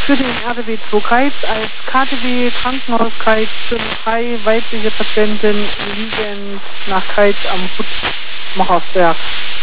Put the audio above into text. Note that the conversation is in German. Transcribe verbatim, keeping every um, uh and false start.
für den R D W zwei Kreis als K T W Krankenhauskreis fünf drei weibliche Patientin liegend nach Kreis am Hut Machersberg.